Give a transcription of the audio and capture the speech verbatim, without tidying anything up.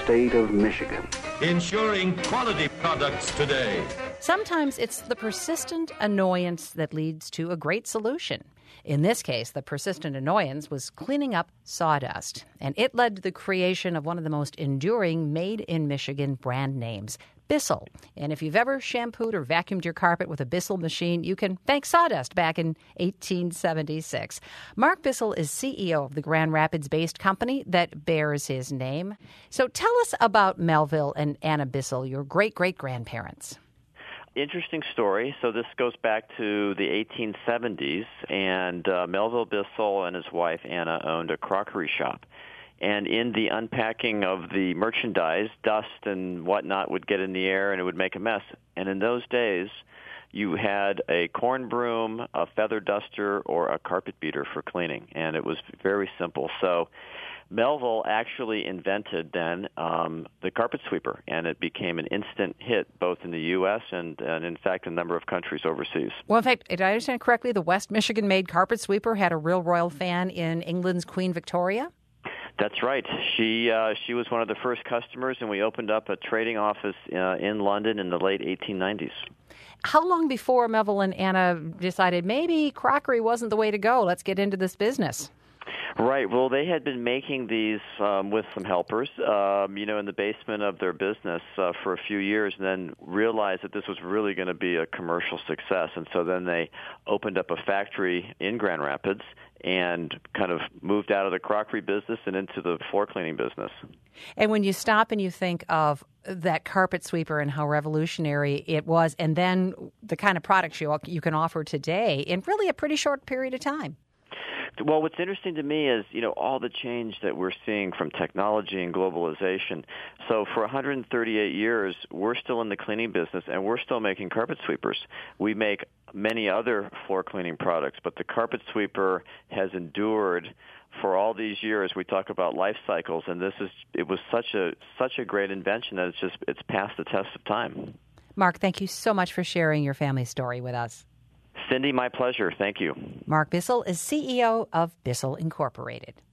state of Michigan. Ensuring quality products today. Sometimes it's the persistent annoyance that leads to a great solution. In this case, the persistent annoyance was cleaning up sawdust, and it led to the creation of one of the most enduring made-in-Michigan brand names, Bissell. And if you've ever shampooed or vacuumed your carpet with a Bissell machine, you can thank sawdust back in eighteen seventy-six. Mark Bissell is C E O of the Grand Rapids-based company that bears his name. So tell us about Melville and Anna Bissell, your great-great-grandparents. Interesting story. So this goes back to the eighteen seventies, and uh, Melville Bissell and his wife Anna owned a crockery shop. And in the unpacking of the merchandise, dust and whatnot would get in the air and it would make a mess. And in those days, you had a corn broom, a feather duster, or a carpet beater for cleaning. And it was very simple. So Melville actually invented then um, the carpet sweeper, and it became an instant hit both in the U S and, and, in fact, a number of countries overseas. Well, in fact, did I understand correctly, the West Michigan-made carpet sweeper had a real royal fan in England's Queen Victoria? That's right. She uh, she was one of the first customers, and we opened up a trading office uh, in London in the late eighteen nineties. How long before Melville and Anna decided maybe crockery wasn't the way to go? Let's get into this business. Right. Well, they had been making these um, with some helpers, um, you know, in the basement of their business uh, for a few years, and then realized that this was really going to be a commercial success. And so then they opened up a factory in Grand Rapids and kind of moved out of the crockery business and into the floor cleaning business. And when you stop and you think of that carpet sweeper and how revolutionary it was, and then the kind of products you, you can offer today in really a pretty short period of time. Well, what's interesting to me is, you know, all the change that we're seeing from technology and globalization. So for one hundred thirty-eight years, we're still in the cleaning business, and we're still making carpet sweepers. We make many other floor cleaning products, but the carpet sweeper has endured for all these years. We talk about life cycles, and this is it was such a such a great invention that it's just it's passed the test of time. Mark, thank you so much for sharing your family story with us. Cindy, my pleasure. Thank you. Mark Bissell is C E O of Bissell Incorporated.